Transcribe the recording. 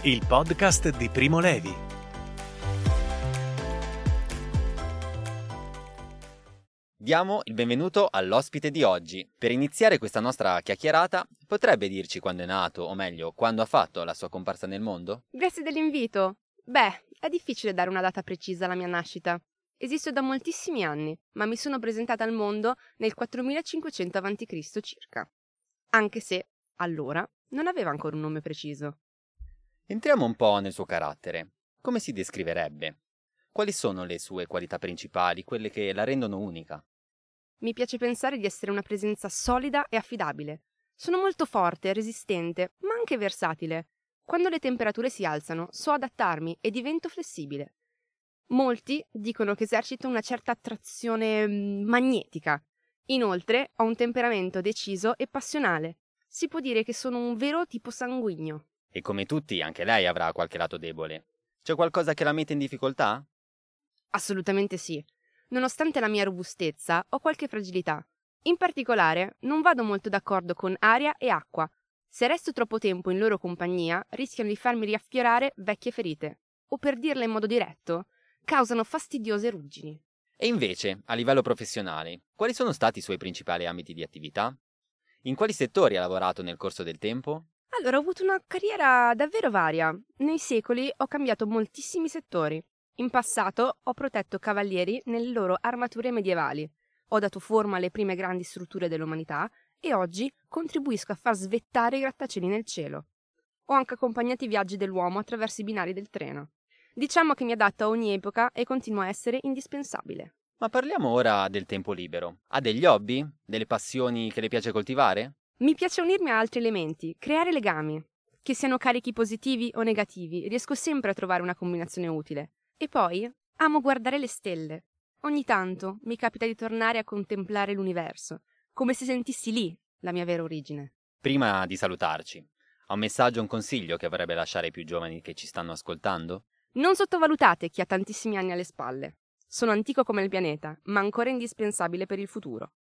il podcast di Primo Levi. Diamo il benvenuto all'ospite di oggi. Per iniziare questa nostra chiacchierata, potrebbe dirci quando è nato, o meglio, quando ha fatto la sua comparsa nel mondo? Grazie dell'invito. È difficile dare una data precisa alla mia nascita. Esisto da moltissimi anni, ma mi sono presentata al mondo nel 4500 a.C. circa. Anche se, allora, non aveva ancora un nome preciso. Entriamo un po' nel suo carattere. Come si descriverebbe? Quali sono le sue qualità principali, quelle che la rendono unica? Mi piace pensare di essere una presenza solida e affidabile. Sono molto forte e resistente, ma anche versatile. Quando le temperature si alzano, so adattarmi e divento flessibile. Molti dicono che esercito una certa attrazione magnetica. Inoltre, ho un temperamento deciso e passionale. Si può dire che sono un vero tipo sanguigno. E come tutti, anche lei avrà qualche lato debole. C'è qualcosa che la mette in difficoltà? Assolutamente sì. Nonostante la mia robustezza, ho qualche fragilità. In particolare, non vado molto d'accordo con aria e acqua. Se resto troppo tempo in loro compagnia, rischiano di farmi riaffiorare vecchie ferite. O per dirla in modo diretto, causano fastidiose ruggini. E invece, a livello professionale, quali sono stati i suoi principali ambiti di attività? In quali settori ha lavorato nel corso del tempo? Allora, ho avuto una carriera davvero varia. Nei secoli ho cambiato moltissimi settori. In passato ho protetto cavalieri nelle loro armature medievali. Ho dato forma alle prime grandi strutture dell'umanità e oggi contribuisco a far svettare i grattacieli nel cielo. Ho anche accompagnato i viaggi dell'uomo attraverso i binari del treno. Diciamo che mi adatto a ogni epoca e continuo a essere indispensabile. Ma parliamo ora del tempo libero. Ha degli hobby? Delle passioni che le piace coltivare? Mi piace unirmi a altri elementi, creare legami. Che siano carichi positivi o negativi, riesco sempre a trovare una combinazione utile. E poi amo guardare le stelle. Ogni tanto mi capita di tornare a contemplare l'universo, come se sentissi lì la mia vera origine. Prima di salutarci, ha un messaggio o un consiglio che vorrebbe lasciare ai più giovani che ci stanno ascoltando? Non sottovalutate chi ha tantissimi anni alle spalle. Sono antico come il pianeta, ma ancora indispensabile per il futuro.